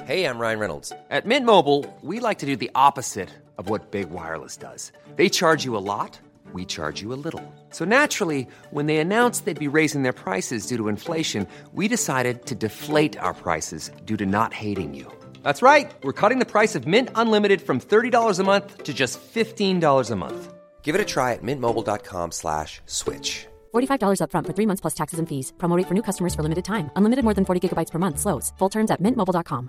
Hey, I'm Ryan Reynolds. At Mint Mobile, we like to do the opposite of what Big Wireless does. They charge you a lot, we charge you a little. So naturally, when they announced they'd be raising their prices due to inflation, we decided to deflate our prices due to not hating you. That's right. We're cutting the price of Mint Unlimited from $30 a month to just $15 a month. Give it a try at mintmobile.com/switch. $45 up front for 3 months plus taxes and fees. Promo rate for new customers for limited time. Unlimited more than 40 gigabytes per month. Slows full terms at mintmobile.com.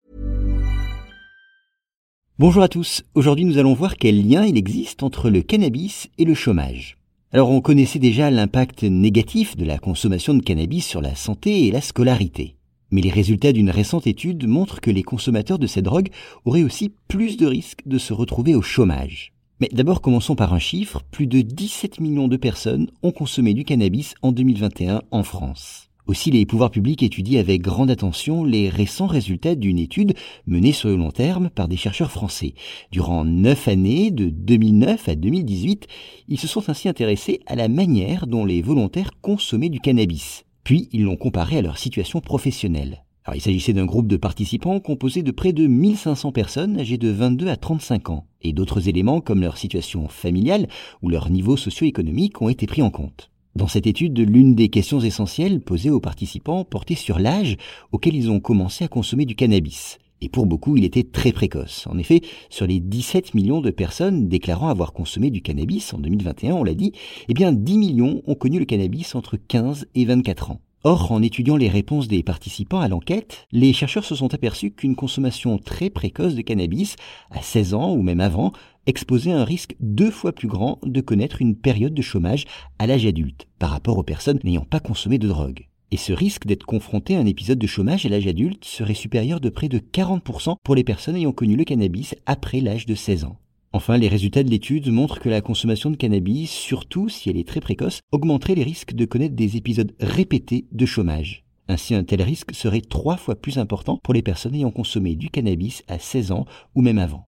Bonjour à tous, aujourd'hui nous allons voir quel lien il existe entre le cannabis et le chômage. Alors on connaissait déjà l'impact négatif de la consommation de cannabis sur la santé et la scolarité. Mais les résultats d'une récente étude montrent que les consommateurs de cette drogue auraient aussi plus de risques de se retrouver au chômage. Mais d'abord commençons par un chiffre, plus de 17 millions de personnes ont consommé du cannabis en 2021 en France. Aussi, les pouvoirs publics étudient avec grande attention les récents résultats d'une étude menée sur le long terme par des chercheurs français. Durant 9 années, de 2009 à 2018, ils se sont ainsi intéressés à la manière dont les volontaires consommaient du cannabis. Puis, ils l'ont comparé à leur situation professionnelle. Alors, il s'agissait d'un groupe de participants composé de près de 1500 personnes âgées de 22 à 35 ans. Et d'autres éléments comme leur situation familiale ou leur niveau socio-économique ont été pris en compte. Dans cette étude, l'une des questions essentielles posées aux participants portait sur l'âge auquel ils ont commencé à consommer du cannabis. Et pour beaucoup, il était très précoce. En effet, sur les 17 millions de personnes déclarant avoir consommé du cannabis en 2021, on l'a dit, 10 millions ont connu le cannabis entre 15 et 24 ans. Or, en étudiant les réponses des participants à l'enquête, les chercheurs se sont aperçus qu'une consommation très précoce de cannabis, à 16 ans ou même avant, exposait un risque 2 fois plus grand de connaître une période de chômage à l'âge adulte, par rapport aux personnes n'ayant pas consommé de drogue. Et ce risque d'être confronté à un épisode de chômage à l'âge adulte serait supérieur de près de 40% pour les personnes ayant connu le cannabis après l'âge de 16 ans. Enfin, les résultats de l'étude montrent que la consommation de cannabis, surtout si elle est très précoce, augmenterait les risques de connaître des épisodes répétés de chômage. Ainsi, un tel risque serait 3 fois plus important pour les personnes ayant consommé du cannabis à 16 ans ou même avant.